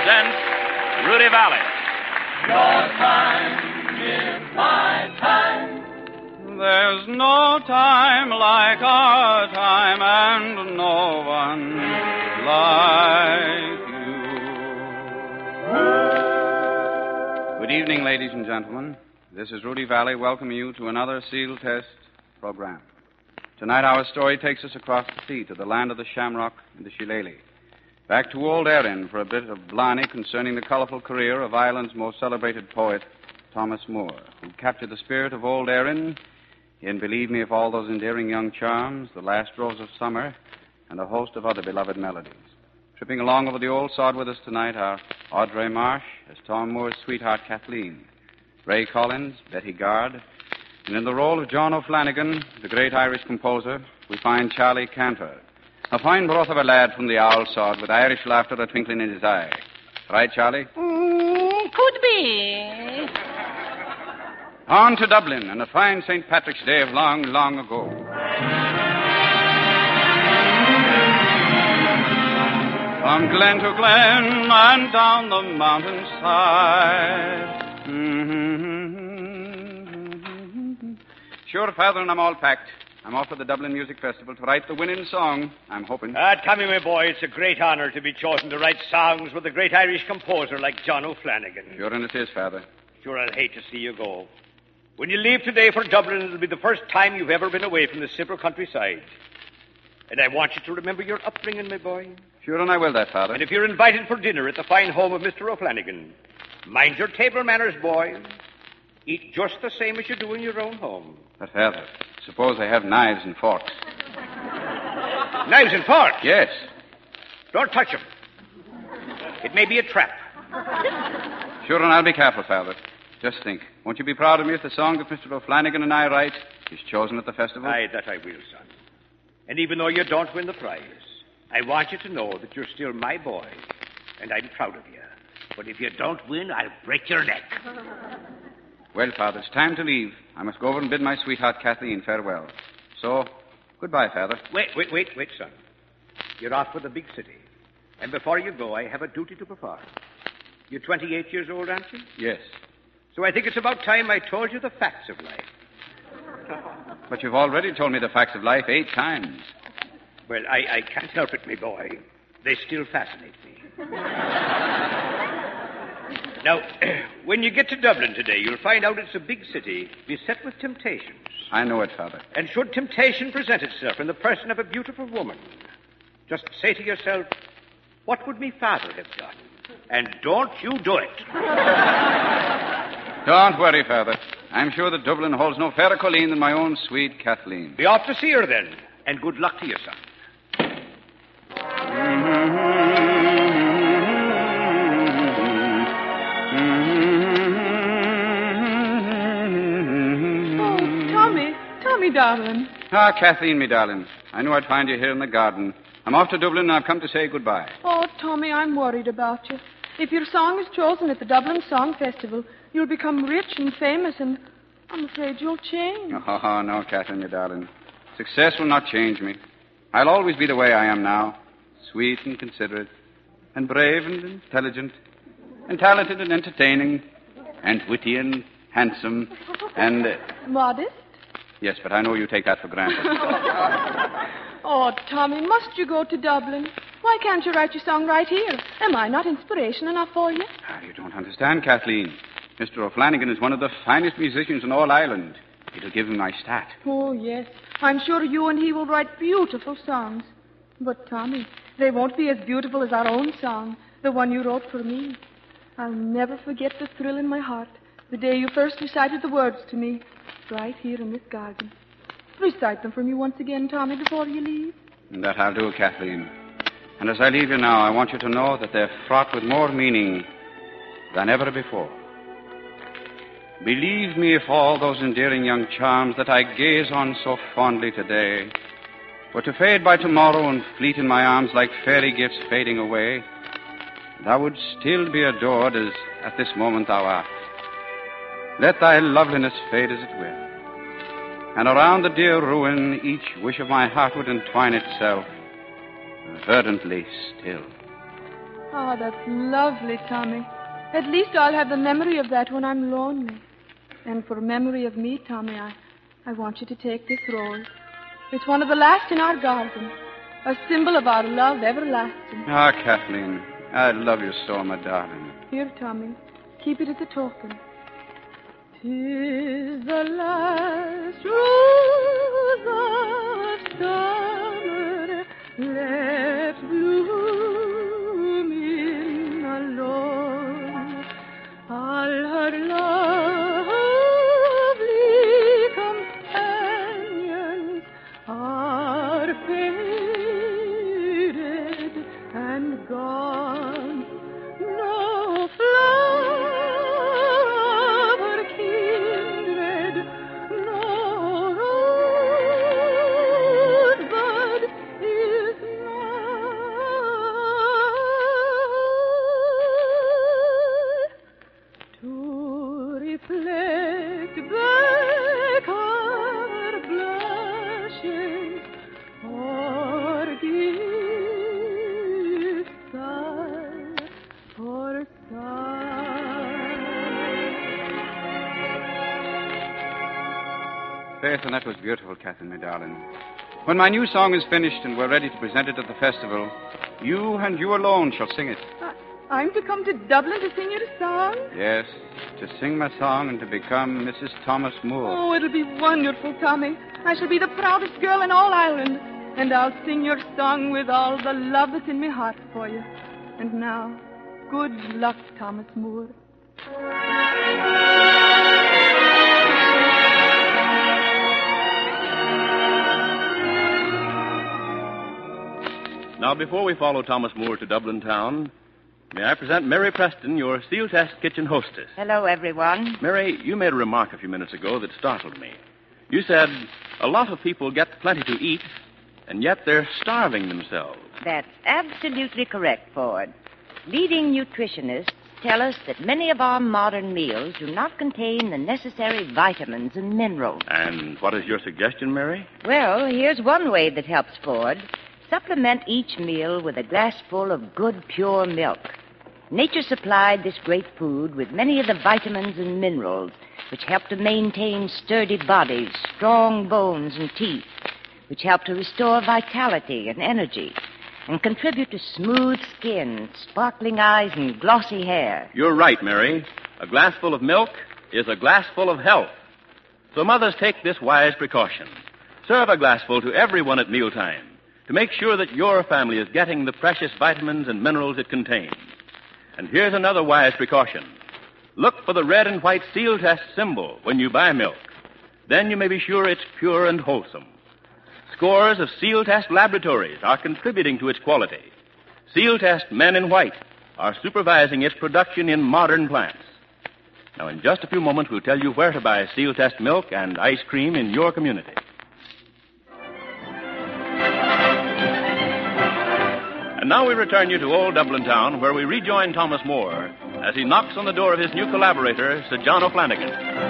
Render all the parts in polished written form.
presents Rudy Valley. Your time is my time. There's no time like our time, and no one like you. Good evening, ladies and gentlemen. This is Rudy Valley welcoming you to another Seal Test program. Tonight our story takes us across the sea to the land of the Shamrock and the Shillelagh. Back to Old Erin for a bit of Blarney concerning the colorful career of Ireland's most celebrated poet, Thomas Moore, who captured the spirit of Old Erin in Believe Me If All Those Endearing Young Charms, The Last Rose of Summer, and a host of other beloved melodies. Tripping along over the old sod with us tonight are Audrey Marsh as Tom Moore's sweetheart Kathleen, Ray Collins, Betty Gard, and in the role of John O'Flanagan, the great Irish composer, we find Charlie Cantor, a fine broth of a lad from the owl sod with Irish laughter a twinkling in his eye. Right, Charlie? Could be. On to Dublin and a fine St. Patrick's Day of long, long ago. From glen to glen and down the mountainside. Sure, Father, and I'm all packed. I'm off to the Dublin Music Festival to write the winning song, I'm hoping. Tommy, my boy, it's a great honor to be chosen to write songs with a great Irish composer like John O'Flanagan. Sure, and it is, Father. Sure, I'll hate to see you go. When you leave today for Dublin, it'll be the first time you've ever been away from the simple countryside. And I want you to remember your upbringing, my boy. Sure, and I will that, Father. And if you're invited for dinner at the fine home of Mr. O'Flanagan, mind your table manners, boy. Eat just the same as you do in your own home. But, Father, suppose I have knives and forks. Knives and forks? Yes. Don't touch them. It may be a trap. Sure, and I'll be careful, Father. Just think. Won't you be proud of me if the song that Mr. O'Flanagan and I write is chosen at the festival? Aye, that I will, son. And even though you don't win the prize, I want you to know that you're still my boy, and I'm proud of you. But if you don't win, I'll break your neck. Well, Father, it's time to leave. I must go over and bid my sweetheart Kathleen farewell. So, goodbye, Father. Wait, son. You're off for the big city. And before you go, I have a duty to perform. You're 28 years old, aren't you? Yes. So I think it's about time I told you the facts of life. But you've already told me the facts of life 8 times. Well, I can't help it, my boy. They still fascinate me. Now, when you get to Dublin today, you'll find out it's a big city beset with temptations. I know it, Father. And should temptation present itself in the person of a beautiful woman, just say to yourself, what would me father have done? And don't you do it. Don't worry, Father. I'm sure that Dublin holds no fairer colleen than my own sweet Kathleen. Be off to see her, then. And good luck to you, son. Tommy, darling. Ah, Kathleen, me darling. I knew I'd find you here in the garden. I'm off to Dublin, and I've come to say goodbye. Oh, Tommy, I'm worried about you. If your song is chosen at the Dublin Song Festival, you'll become rich and famous, and I'm afraid you'll change. Oh, no, Kathleen, me darling. Success will not change me. I'll always be the way I am now. Sweet and considerate, and brave and intelligent, and talented and entertaining, and witty and handsome, and... Modest? Yes, but I know you take that for granted. Oh, Tommy, must you go to Dublin? Why can't you write your song right here? Am I not inspiration enough for you? You don't understand, Kathleen. Mr. O'Flanagan is one of the finest musicians in all Ireland. It'll give him my start. Oh, yes. I'm sure you and he will write beautiful songs. But, Tommy, they won't be as beautiful as our own song, the one you wrote for me. I'll never forget the thrill in my heart the day you first recited the words to me, right here in this garden. Recite them for me once again, Tommy, before you leave. That I'll do, Kathleen. And as I leave you now, I want you to know that they're fraught with more meaning than ever before. Believe me if all those endearing young charms that I gaze on so fondly today were to fade by tomorrow and fleet in my arms like fairy gifts fading away, thou would still be adored as at this moment thou art. Let thy loveliness fade as it will, and around the dear ruin each wish of my heart would entwine itself verdantly still. Oh, that's lovely, Tommy. At least I'll have the memory of that when I'm lonely. And for memory of me, Tommy, I want you to take this rose. It's one of the last in our garden. A symbol of our love everlasting. Ah, Kathleen, I love you so, my darling. Here, Tommy. Keep it as a token. 'Tis the last rose of summer left blooming alone. All her lovely companions are faded and gone. No flower kindred, no rosebud is nigh to reflect back our blushes or give sigh for sigh. Faith, and that was beautiful, Catherine, my darling. When my new song is finished and we're ready to present it at the festival, you and you alone shall sing it. I'm to come to Dublin to sing your song? Yes, to sing my song and to become Mrs. Thomas Moore. Oh, it'll be wonderful, Tommy. I shall be the proudest girl in all Ireland. And I'll sing your song with all the love that's in my heart for you. And now, good luck, Thomas Moore. Now, before we follow Thomas Moore to Dublin town, may I present Mary Preston, your Steel Test kitchen hostess. Hello, everyone. Mary, you made a remark a few minutes ago that startled me. You said a lot of people get plenty to eat, and yet they're starving themselves. That's absolutely correct, Ford. Leading nutritionists tell us that many of our modern meals do not contain the necessary vitamins and minerals. And what is your suggestion, Mary? Well, here's one way that helps, Ford. Supplement each meal with a glassful of good, pure milk. Nature supplied this great food with many of the vitamins and minerals which help to maintain sturdy bodies, strong bones and teeth, which help to restore vitality and energy, and contribute to smooth skin, sparkling eyes, and glossy hair. You're right, Mary. A glassful of milk is a glassful of health. So mothers, take this wise precaution. Serve a glassful to everyone at mealtime to make sure that your family is getting the precious vitamins and minerals it contains. And here's another wise precaution. Look for the red and white Seal Test symbol when you buy milk. Then you may be sure it's pure and wholesome. Scores of Seal Test laboratories are contributing to its quality. Seal Test men in white are supervising its production in modern plants. Now, in just a few moments, we'll tell you where to buy Seal Test milk and ice cream in your community. And now we return you to old Dublin town, where we rejoin Thomas Moore as he knocks on the door of his new collaborator, Sir John O'Flanagan.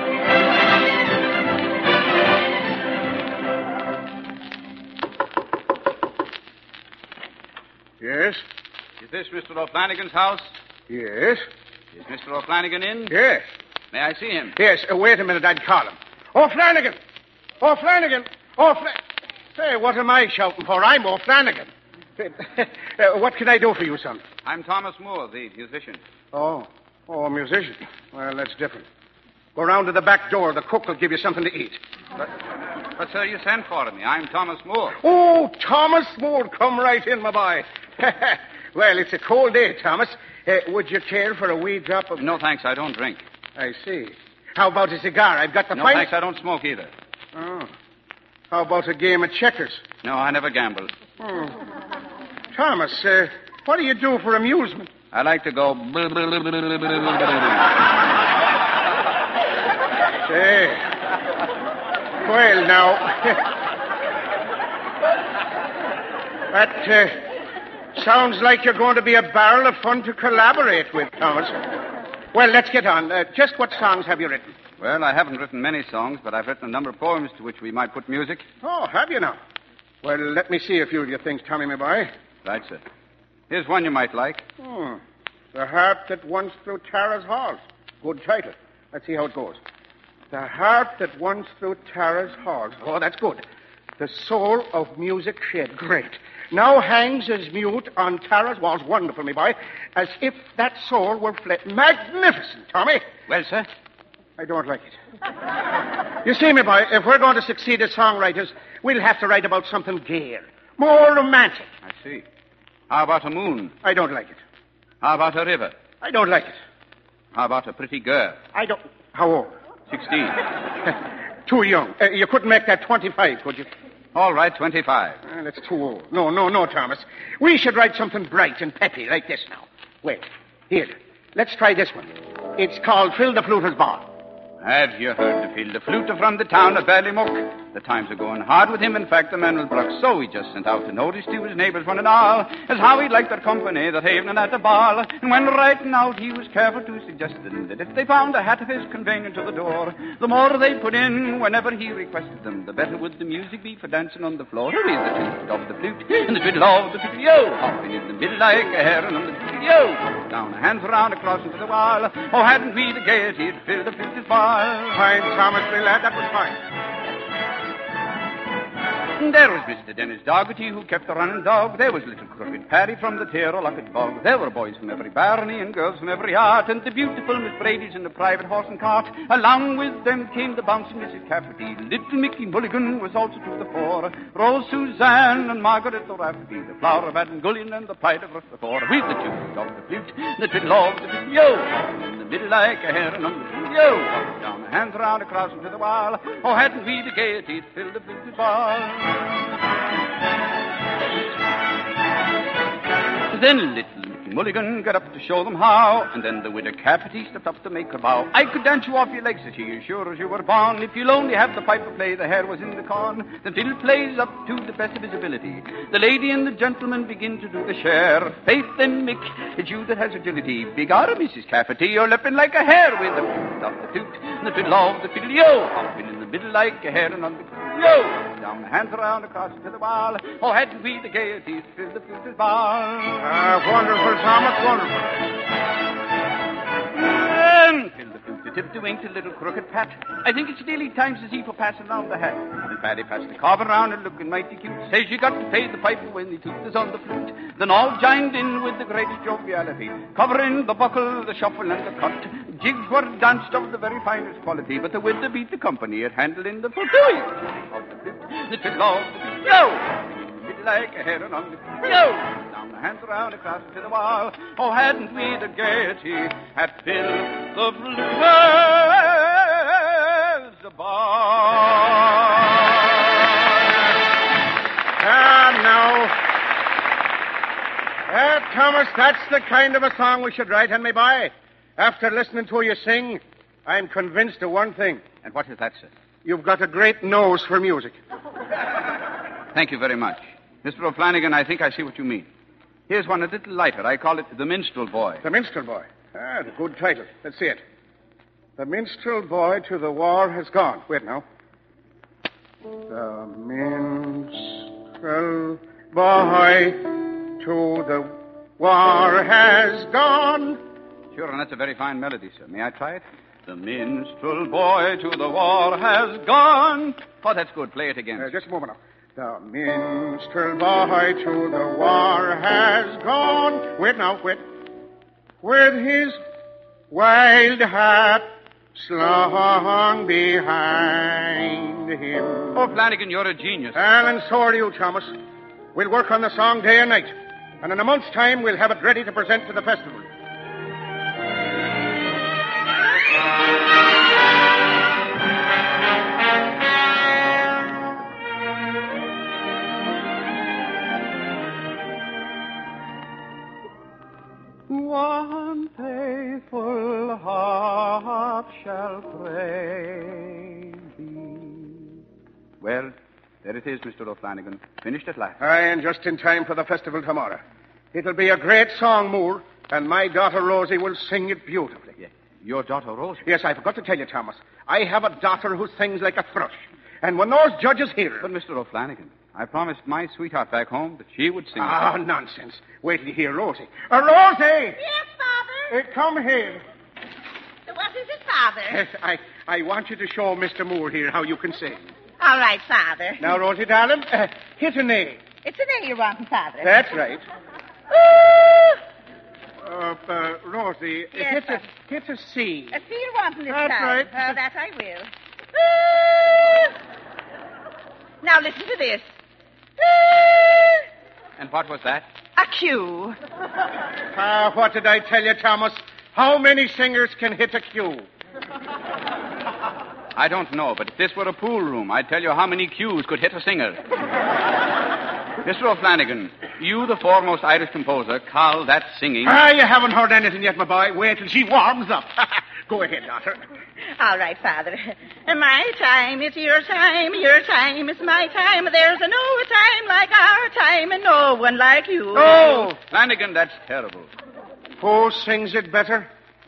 Yes? Is this Mr. O'Flanagan's house? Yes? Is Mr. O'Flanagan in? Yes. May I see him? Yes, wait a minute, I'd call him. O'Flanagan! O'Flanagan! Hey, what am I shouting for? I'm O'Flanagan. What can I do for you, son? I'm Thomas Moore, the musician. Oh, a musician. Well, that's different. Go round to the back door. The cook will give you something to eat. But sir, you sent for me. I'm Thomas Moore. Oh, Thomas Moore, come right in, my boy. Well, it's a cold day, Thomas. Would you care for a wee drop of... No, thanks. I don't drink. I see. How about a cigar? I've got the No, fine... thanks. I don't smoke either. Oh. How about a game of checkers? No, I never gamble. Oh. Thomas, what do you do for amusement? I like to go... Say. Well, now... That sounds like you're going to be a barrel of fun to collaborate with, Thomas. Well, let's get on. Just what songs have you written? Well, I haven't written many songs, but I've written a number of poems to which we might put music. Oh, have you now? Well, let me see a few of your things, Tommy, my boy. Right, sir. Here's one you might like. The Harp That Once Through Tara's Halls. Good title. Let's see how it goes. The Harp That Once Through Tara's Halls. Oh, that's good. The soul of music shed. Great. Now hangs as mute on Tara's walls. Wonderful, me boy. As if that soul were fled. Magnificent, Tommy. Well, sir? I don't like it. You see, me boy, if we're going to succeed as songwriters, we'll have to write about something gayer, more romantic. I see. How about a moon? I don't like it. How about a river? I don't like it. How about a pretty girl? I don't... How old? 16. Too young. You couldn't make that 25, could you? All right, 25. That's too old. No, Thomas. We should write something bright and peppy like this now. Wait. Here. Let's try this one. It's called Phil the Fluter's Ball. Have you heard the Phil the Fluter from the town of Ballymuck? The times are going hard with him. In fact, the man will brook. So he just sent out a notice to his neighbours one and all as how he'd like their company that evening at the ball. And when writing out, he was careful to suggest that if they found a hat of his convenient to the door, the more they put in whenever he requested them, the better would the music be for dancing on the floor. Here's the toot of the flute and the twiddle of the fiddle-yo, hopping in the middle like a heron on the fiddle-yo. Down the hands around across into the wall. Oh, hadn't we the gaiety to fill the flute's ball? Fine, Thomas, my lad. That was fine. There was Mr. Dennis Dougherty, who kept the running dog. There was little crooked Paddy from the Tirolocket bog. There were boys from every barony and girls from every art, and the beautiful Miss Brady's in the private horse and cart. Along with them came the bouncing Mrs. Cafferty. Little Mickey Mulligan was also to the fore. Rose Suzanne and Margaret O'Rafferty, the flower of Adangullion and the pride of Rutherford. With the tune of the flute, the fiddle of the fiddle-yo, in the middle like a heron on the fiddle-yo, down the hands around across into the wall. Oh, hadn't we the gaiety to fill the flute's ball? Then little Mickey Mulligan got up to show them how, and then the widow Cafferty stepped up to make her bow. I could dance you off your legs, said she, as sure as you were born. If you'll only have the piper play, the hair was in the corn. The fiddle plays up to the best of his ability. The lady and the gentleman begin to do the share. Faith then, Mick, it's you that has agility. Big arm, Mrs. Cafferty, you're leaping like a hare with the flute of the flute and the fiddle of the fiddle-yo, hopping in the middle like a heron on the fiddle-yo. Down the hands around across to the wall. Oh, hadn't we the gaiety to fill the flute's ball? Wonderful, Thomas, wonderful. Fill the flute, the tip to wink to little crooked Pat. I think it's nearly time to see for passing round the hat. And Paddy passed the cob around and looking mighty cute. Says you got to pay the piper when the tooth is on the flute. Then all joined in with the greatest joviality, covering the buckle, the shuffle, and the cut. Jigs were danced of the very finest quality, but the widow beat the company at handling the flute of the flute, the fiddle of the fiddle-yo, like a heron on the fiddle-yo. Down the hands around across to the wall. Oh, hadn't we the gaiety at Phil the Fluter's ball? Now, Thomas, that's the kind of a song we should write, and me boy. After listening to you sing, I'm convinced of one thing. And what is that, sir? You've got a great nose for music. Thank you very much. Mr. O'Flanagan, I think I see what you mean. Here's one a little lighter. I call it The Minstrel Boy. The Minstrel Boy. The good title. Let's see it. The minstrel boy to the war has gone. Wait now. The minstrel boy to the war has gone. Sure, and that's a very fine melody, sir. May I try it? The minstrel boy to the war has gone. Oh, that's good. Play it again. Just a moment now. The minstrel boy to the war has gone. Wait now, wait. With his wild hat slung behind him. Oh, Flanagan, you're a genius. And so are you, Thomas. We'll work on the song day and night. And in a month's time, we'll have it ready to present to the festival. One faithful heart shall pray thee. Well, there it is, Mr. O'Flanagan. Finished at last. Aye, and just in time for the festival tomorrow. It'll be a great song, Moore, and my daughter Rosie will sing it beautifully. Yes. Your daughter Rosie? Yes, I forgot to tell you, Thomas. I have a daughter who sings like a thrush. And when those judges hear her... But, Mr. O'Flanagan, I promised my sweetheart back home that she would sing it. Ah, nonsense. Wait till you hear Rosie. Rosie! Yes, Father? Come here. What is it, Father? Yes, I want you to show Mr. Moore here how you can sing. All right, Father. Now, Rosie, darling, hit an A. It's an A you want, Father. That's right. Rosie, Yes, hit a C. A C you want this That's time. right. That I will. Now listen to this. And what was that? A Q. What did I tell you, Thomas? How many singers can hit a Q? I don't know, but if this were a pool room, I'd tell you how many cues could hit a singer. Mr. O'Flanagan, you, the foremost Irish composer, call that singing. You haven't heard anything yet, my boy. Wait till she warms up. Go ahead, daughter. All right, Father. My time is your time is my time. There's no time like our time and no one like you. Oh! Flanagan, that's terrible. Who sings it better?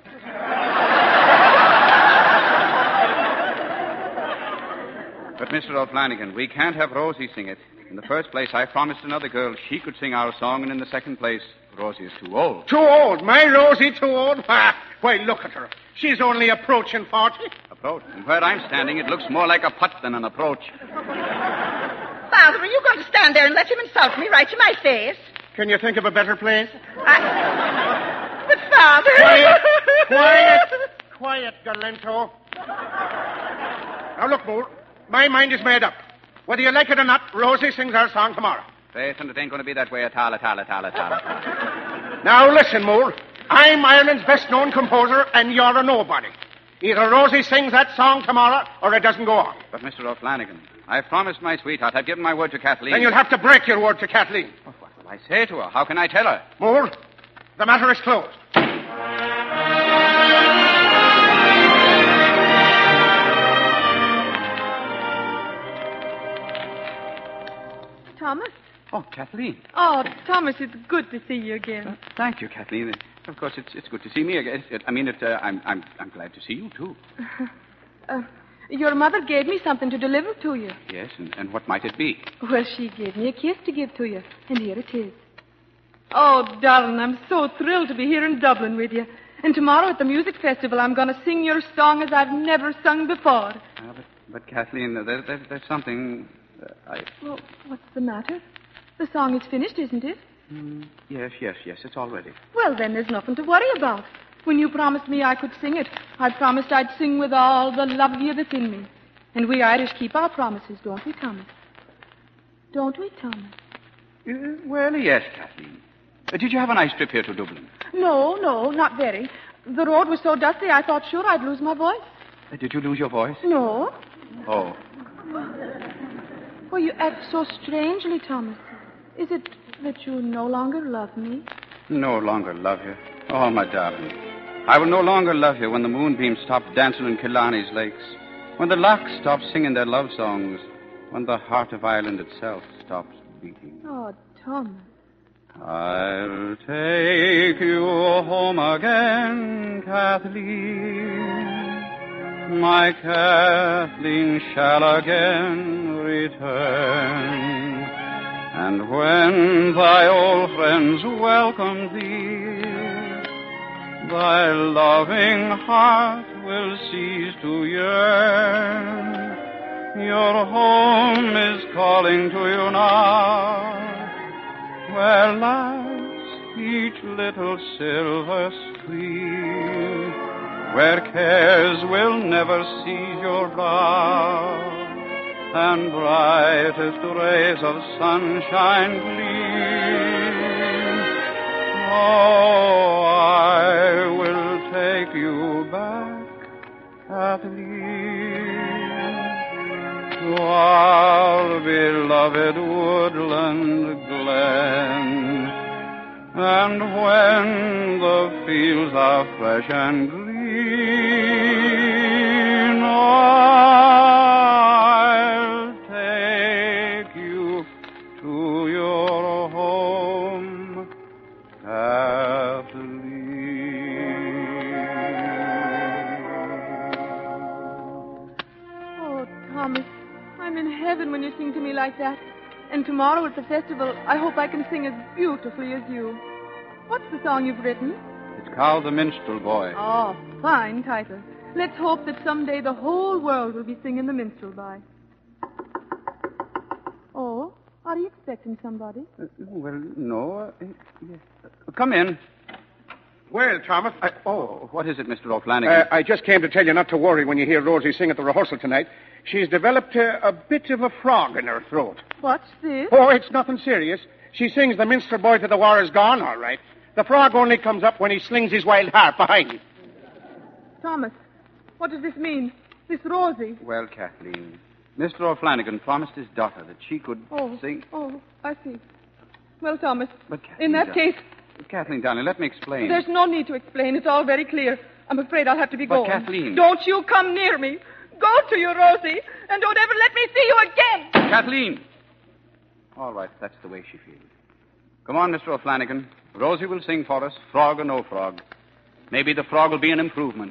But, Mr. O'Flanagan, we can't have Rosie sing it. In the first place, I promised another girl she could sing our song, and in the second place, Rosie is too old. Too old? My Rosie too old? Why, look at her. She's only approaching 40. Approach? And where I'm standing, it looks more like a putt than an approach. Father, are you going to stand there and let him insult me right to my face? Can you think of a better place? But, Father... Quiet, Galento. Now, look, Moore. My mind is made up. Whether you like it or not, Rosie sings our song tomorrow. Faith, and it ain't going to be that way at all. Now, listen, Moore. I'm Ireland's best-known composer, and you're a nobody. Either Rosie sings that song tomorrow, or it doesn't go on. But, Mr. O'Flanagan, I promised my sweetheart. I've given my word to Kathleen. Then you'll have to break your word to Kathleen. What will I say to her? How can I tell her? Moore, the matter is closed. Thomas? Oh, Kathleen. Oh, Thomas, it's good to see you again. Thank you, Kathleen. Of course, it's good to see me again. I'm glad to see you, too. Your mother gave me something to deliver to you. Yes, and what might it be? Well, she gave me a kiss to give to you, and here it is. Oh, darling, I'm so thrilled to be here in Dublin with you. And tomorrow at the music festival, I'm going to sing your song as I've never sung before. But Kathleen, there's something... Well, what's the matter? The song is finished, isn't it? Yes, it's all ready. Well, then there's nothing to worry about. When you promised me I could sing it, I promised I'd sing with all the love of you that's in me. And we Irish keep our promises, don't we, Thomas? Don't we, Thomas? Well, yes, Kathleen. Did you have a nice trip here to Dublin? No, not very. The road was so dusty, I thought sure I'd lose my voice. Did you lose your voice? No. Oh. Well, you act so strangely, Thomas. Is it that you no longer love me? No longer love you? Oh, my darling. I will no longer love you when the moonbeams stop dancing in Killarney's lakes, when the larks stop singing their love songs, when the heart of Ireland itself stops beating. Oh, Thomas. I'll take you home again, Kathleen. My Kathleen shall again return. And when thy old friends welcome thee, thy loving heart will cease to yearn. Your home is calling to you now, where laughs each little silver stream, where cares will never seize your brow, and brightest rays of sunshine gleam. Oh, I will take you back, Kathleen, to our beloved woodland glen. And when the fields are fresh and green, I'll take you to your home, Kathleen. Oh, Thomas, I'm in heaven when you sing to me like that. And tomorrow at the festival, I hope I can sing as beautifully as you. What's the song you've written? It's called The Minstrel Boy. Oh, fine title. Let's hope that someday the whole world will be singing The Minstrel Boy. Oh, are you expecting somebody? Well, no. Yes. Come in. Well, Thomas. What is it, Mr. O'Flanagan? I just came to tell you not to worry when you hear Rosie sing at the rehearsal tonight. She's developed a bit of a frog in her throat. What's this? Oh, it's nothing serious. She sings The Minstrel Boy to the War is Gone, all right. The frog only comes up when he slings his wild harp behind him. Thomas, what does this mean? This Rosie? Well, Kathleen, Mr. O'Flanagan promised his daughter that she could sing. Oh, I see. Well, Thomas, But Kathleen, in that case, Kathleen, darling, let me explain. there's no need to explain. It's all very clear. I'm afraid I'll have to be But going. Kathleen... Don't you come near me. Go to your Rosie, and don't ever let me see you again. Kathleen! All right, that's the way she feels. Come on, Mr. O'Flanagan. Rosie will sing for us, frog or no frog. Maybe the frog will be an improvement.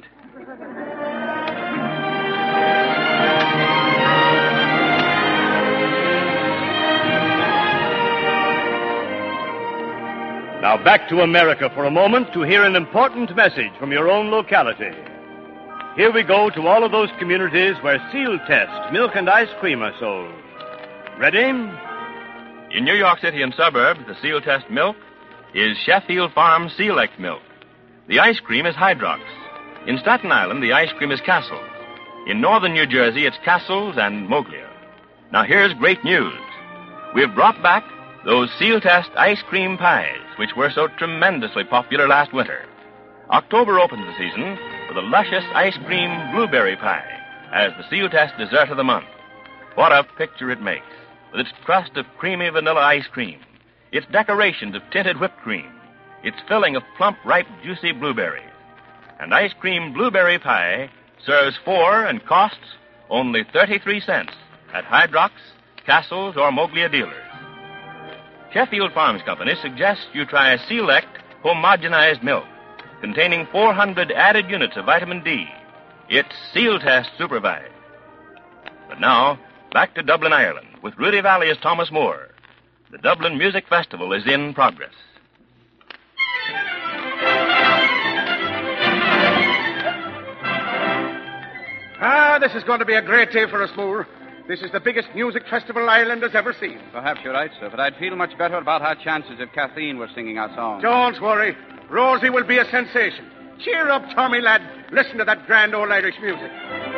Now back to America for a moment to hear an important message from your own locality. Here we go to all of those communities where Seal Test milk and ice cream are sold. Ready? In New York City and suburbs, the Seal Test milk is Sheffield Farm Select milk. The ice cream is Hydrox. In Staten Island, the ice cream is Castle's. In northern New Jersey, it's Castle's and Moglia. Now here's great news. We've brought back those Seal Test ice cream pies, which were so tremendously popular last winter. October opens the season with a luscious ice cream blueberry pie as the Seal Test dessert of the month. What a picture it makes, with its crust of creamy vanilla ice cream, its decorations of tinted whipped cream, its filling of plump, ripe, juicy blueberries. And ice cream blueberry pie serves 4 and costs only 33 cents at Hydrox, Castle's, or Moglia dealers. Sheffield Farms Company suggests you try Select homogenized milk, containing 400 added units of vitamin D. It's Seal Test supervised. But now, back to Dublin, Ireland, with Rudy Valley as Thomas Moore. The Dublin Music Festival is in progress. This is going to be a great day for us, Moore. This is the biggest music festival Ireland has ever seen. Perhaps you're right, sir, but I'd feel much better about our chances if Kathleen were singing our song. Don't worry. Rosie will be a sensation. Cheer up, Tommy, lad. Listen to that grand old Irish music.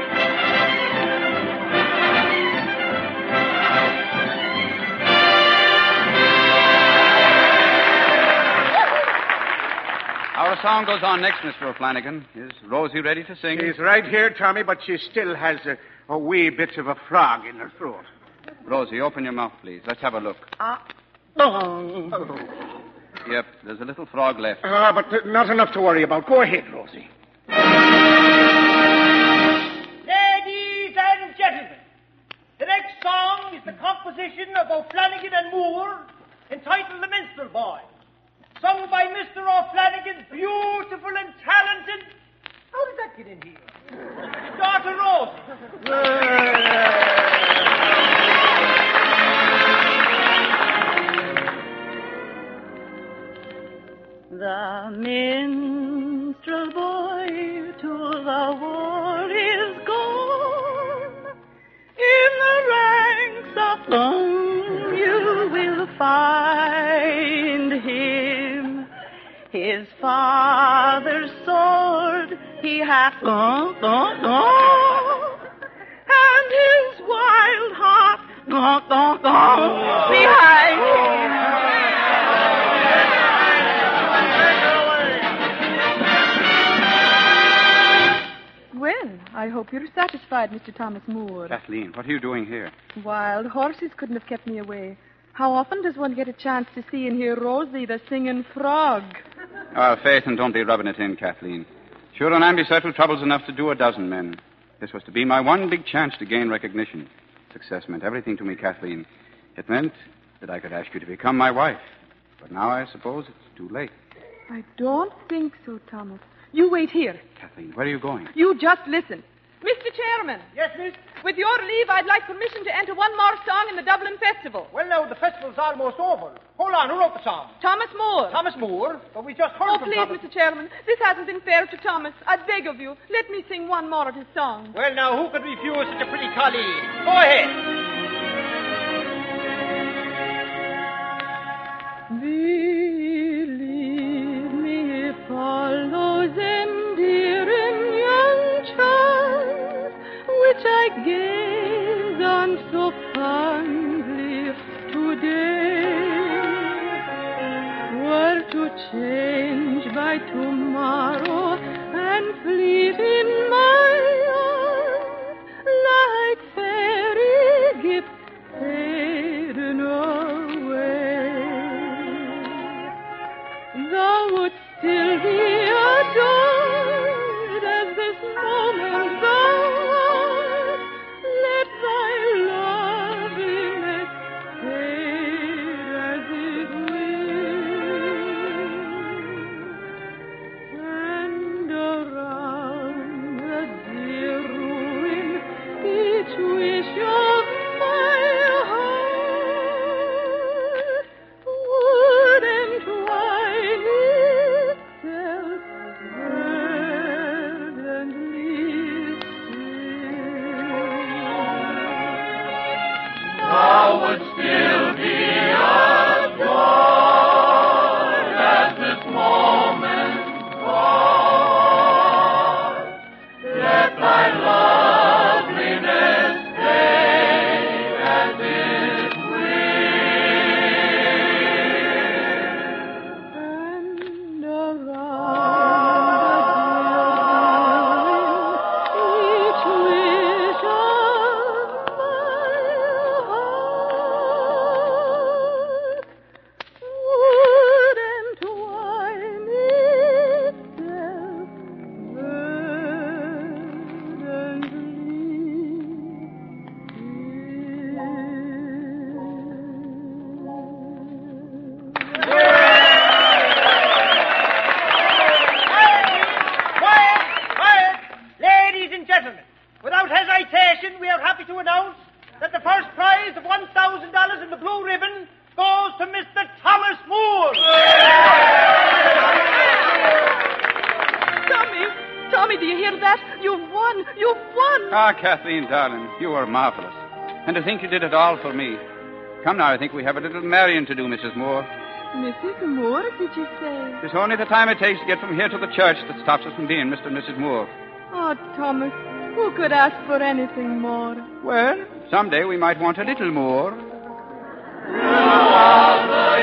Our song goes on next, Mr. O'Flanagan. Is Rosie ready to sing? She's right here, Tommy, but she still has a wee bit of a frog in her throat. Rosie, open your mouth, please. Let's have a look. Oh. Yep, there's a little frog left. But not enough to worry about. Go ahead, Rosie. Ladies and gentlemen, the next song is the composition of O'Flanagan and Moore, entitled The Minstrel Boy, sung by Mr. O'Flanagan's beautiful and talented... How did that get in here? Daughter Rosie. The minstrel boy to the war is gone. In the ranks of them you will find him. His father's sword he hath gone, and his wild heart gone behind him. Well, I hope you're satisfied, Mr. Thomas Moore. Kathleen, what are you doing here? Wild horses couldn't have kept me away. How often does one get a chance to see and hear Rosie, the singing frog? Faith, and don't be rubbing it in, Kathleen. Sure, and I'd be settled troubles enough to do a dozen men. This was to be my one big chance to gain recognition. Success meant everything to me, Kathleen. It meant that I could ask you to become my wife. But now I suppose it's too late. I don't think so, Thomas. You wait here. Kathleen, where are you going? You just listen. Mr. Chairman, Yes, miss? with your leave, I'd like permission to enter one more song in the Dublin Festival. Well, now, the festival's almost over. Hold on, who wrote the song? Thomas Moore. Thomas Moore? But we just heard Oh, from please, Thomas. Mr. Chairman, this hasn't been fair to Thomas. I beg of you, let me sing one more of his songs. Well, now, who could refuse such a pretty colleague? Go ahead. Believe me, follow them, dear and young child, which I gaze on so fondly today, were to change by tomorrow and fleet in my arms like fairy gifts fading away. Thou would still be adored as this moment thou art. Let thy loveliness fade as it will. And around the dear ruin each wish of my heart would entwine itself verdantly still. Thou would still be adored as this moment brought. Let thy loveliness fade as it will. And around each wish of my heart would entwine itself Quiet! Quiet! Ladies and gentlemen, without hesitation, we are happy to announce that the first prize of $1,000 in the blue ribbon goes to Mr. Thomas Moore. Tommy, do you hear that? You've won! You've won! Ah, Kathleen, darling, you are marvelous. And to think you did it all for me. Come now, I think we have a little marrying to do, Mrs. Moore. Mrs. Moore, did you say? It's only the time it takes to get from here to the church that stops us from being Mr. and Mrs. Moore. Oh, Thomas, who could ask for anything more? Well, someday we might want a little more. All the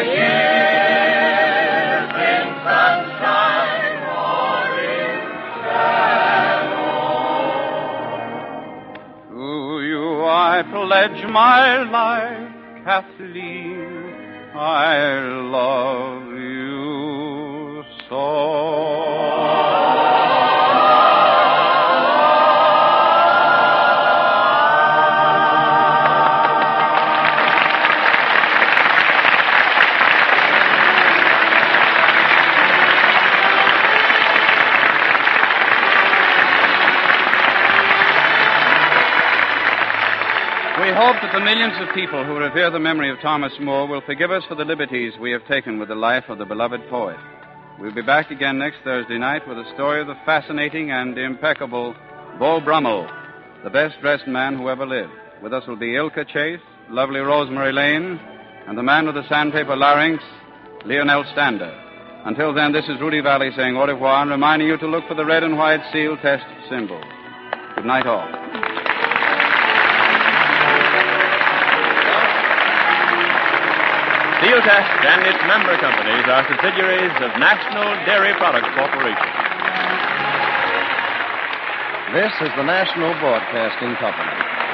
years in sunshine or in shadow. To you I pledge my life, Kathleen. I love you so. We hope that the millions of people who revere the memory of Thomas Moore will forgive us for the liberties we have taken with the life of the beloved poet. We'll be back again next Thursday night with a story of the fascinating and impeccable Beau Brummel, the best-dressed man who ever lived. With us will be Ilka Chase, lovely Rosemary Lane, and the man with the sandpaper larynx, Lionel Stander. Until then, this is Rudy Valley saying au revoir and reminding you to look for the red and white seal test symbol. Good night, all. Steel Test and its member companies are subsidiaries of National Dairy Products Corporation. This is the National Broadcasting Company.